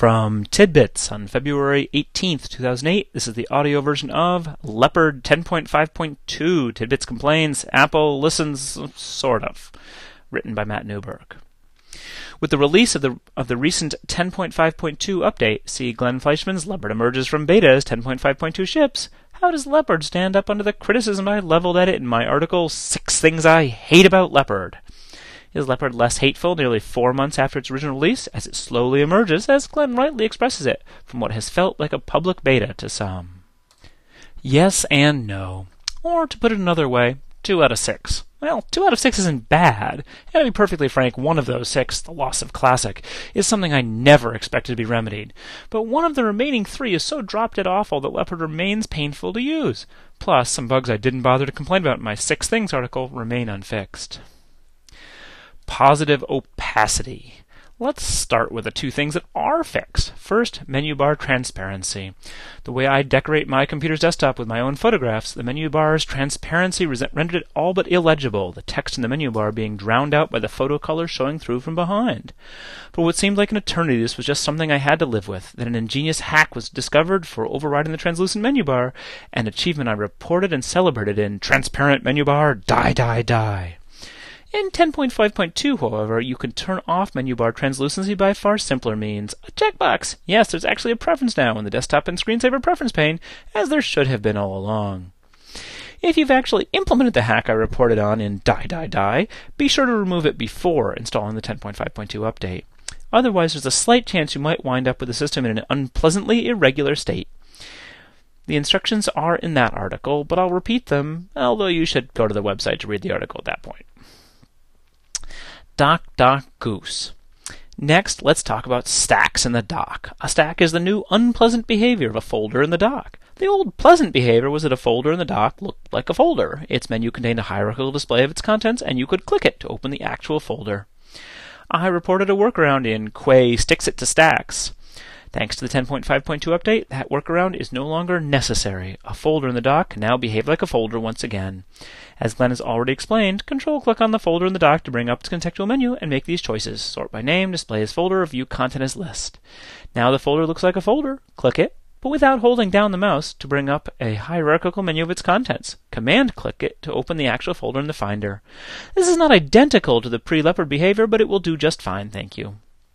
From Tidbits on February 18th, 2008, this is the audio version of Leopard 10.5.2. Tidbits complains, Apple listens, sort of. Written by Matt Newberg. With the release of the recent 10.5.2 update, see Glenn Fleischman's Leopard emerges from beta as 10.5.2 ships. How does Leopard stand up under the criticism I leveled at it in my article, 6 Things I Hate About Leopard? Is Leopard less hateful nearly 4 months after its original release, as it slowly emerges, as Glenn rightly expresses it, from what has felt like a public beta to some? Yes and no. Or, to put it another way, 2 out of 6. Well, 2 out of 6 isn't bad. And to be perfectly frank, one of those 6, the loss of Classic, is something I never expected to be remedied. But one of the remaining 3 is so drop-dead awful that Leopard remains painful to use. Plus, some bugs I didn't bother to complain about in my 6 Things article remain unfixed. Positive opacity. Let's start with the 2 things that are fixed. First, menu bar transparency. The way I decorate my computer's desktop with my own photographs, the menu bar's transparency rendered it all but illegible, the text in the menu bar being drowned out by the photo color showing through from behind. For what seemed like an eternity, this was just something I had to live with. Then an ingenious hack was discovered for overriding the translucent menu bar, an achievement I reported and celebrated in Transparent Menu Bar Die Die Die. In 10.5.2, however, you can turn off menu bar translucency by far simpler means. A checkbox! Yes, there's actually a preference now in the desktop and screensaver preference pane, as there should have been all along. If you've actually implemented the hack I reported on in Die Die Die, be sure to remove it before installing the 10.5.2 update. Otherwise, there's a slight chance you might wind up with the system in an unpleasantly irregular state. The instructions are in that article, but I'll repeat them, although you should go to the website to read the article at that point. Doc Goose. Next, let's talk about stacks in the dock. A stack is the new unpleasant behavior of a folder in the dock. The old pleasant behavior was that a folder in the dock looked like a folder. Its menu contained a hierarchical display of its contents, and you could click it to open the actual folder. I reported a workaround in Quay Sticks It to Stacks. Thanks to the 10.5.2 update, that workaround is no longer necessary. A folder in the dock can now behave like a folder once again. As Glenn has already explained, Control-click on the folder in the dock to bring up its contextual menu and make these choices. Sort by name, display as folder, view content as list. Now the folder looks like a folder. Click it, but without holding down the mouse to bring up a hierarchical menu of its contents. Command-click it to open the actual folder in the Finder. This is not identical to the pre-Leopard behavior, but it will do just fine, thank you.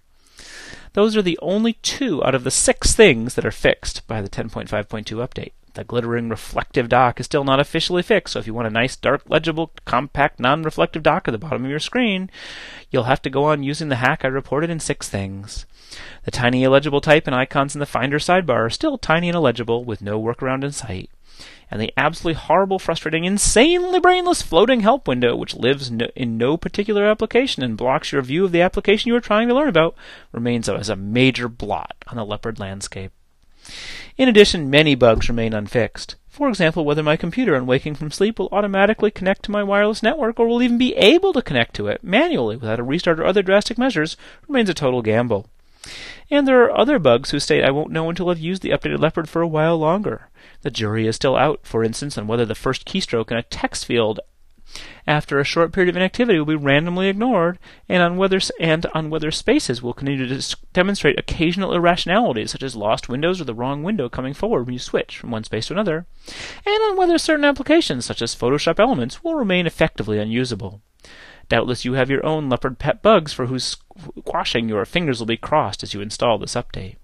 Those are the only 2 out of the 6 things that are fixed by the 10.5.2 update. The glittering reflective dock is still not officially fixed, so if you want a nice, dark, legible, compact, non-reflective dock at the bottom of your screen, you'll have to go on using the hack I reported in 6 Things. The tiny illegible type and icons in the Finder sidebar are still tiny and illegible, with no workaround in sight. And the absolutely horrible, frustrating, insanely brainless floating help window, which lives in no particular application and blocks your view of the application you are trying to learn about, remains as a major blot on the Leopard landscape. In addition, many bugs remain unfixed. For example, whether my computer on waking from sleep will automatically connect to my wireless network or will even be able to connect to it manually without a restart or other drastic measures remains a total gamble. And there are other bugs who state I won't know until I've used the updated Leopard for a while longer. The jury is still out, for instance, on whether the first keystroke in a text field after a short period of inactivity will be randomly ignored, and on whether spaces will continue to demonstrate occasional irrationalities, such as lost windows or the wrong window coming forward when you switch from one space to another, and on whether certain applications, such as Photoshop Elements, will remain effectively unusable. Doubtless you have your own Leopard pet bugs for whose squashing your fingers will be crossed as you install this update.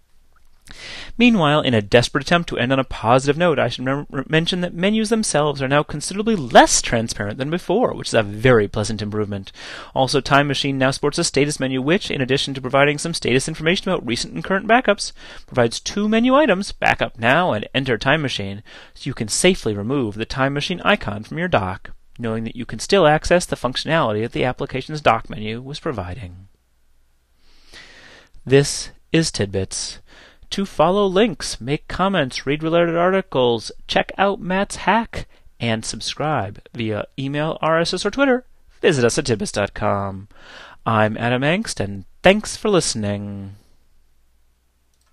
Meanwhile, in a desperate attempt to end on a positive note, I should mention that menus themselves are now considerably less transparent than before, which is a very pleasant improvement. Also, Time Machine now sports a status menu which, in addition to providing some status information about recent and current backups, provides 2 menu items, Backup Now and Enter Time Machine, so you can safely remove the Time Machine icon from your dock, knowing that you can still access the functionality that the application's dock menu was providing. This is Tidbits. To follow links, make comments, read related articles, check out Matt's hack, and subscribe via email, RSS, or Twitter, visit us at tidbits.com. I'm Adam Engst, and thanks for listening.